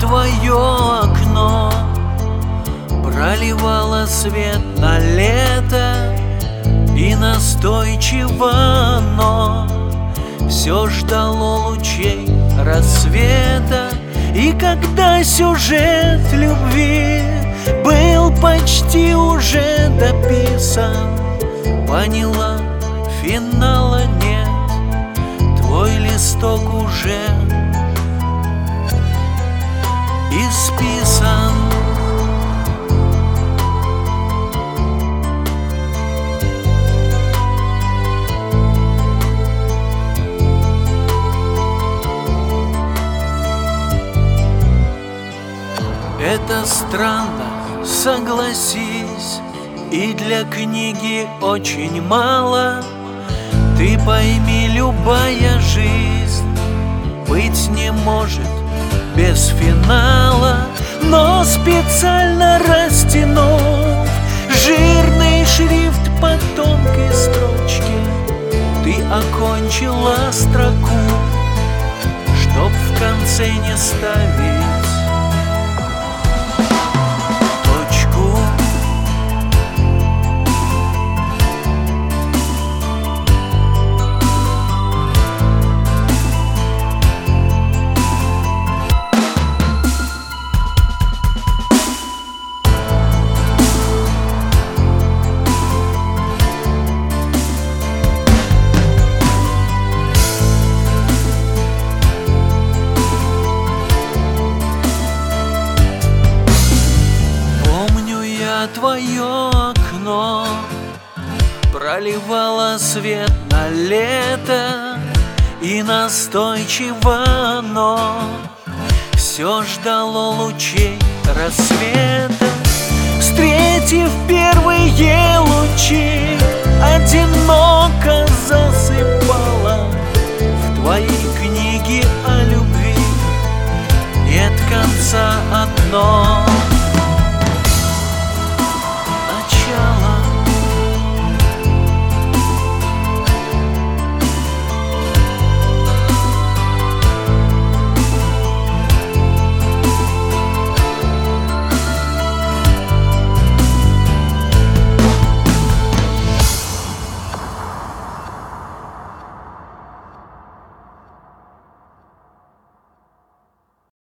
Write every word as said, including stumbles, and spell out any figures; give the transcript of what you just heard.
твое окно проливало свет на лето, и настойчиво оно все ждало лучей рассвета. И когда сюжет любви был почти уже дописан, поняла, финала нет, твой листок уже исписан. Это странно, согласись, и для книги очень мало. Ты пойми, любая жизнь быть не может без финала. Но специально растянув жирный шрифт по тонкой строчке, ты окончила строку, чтоб в конце не ставить точку. Твое окно проливало свет на лето, и настойчиво оно все ждало лучей рассвета. Встретив первые лучи, одиноко засыпала в твои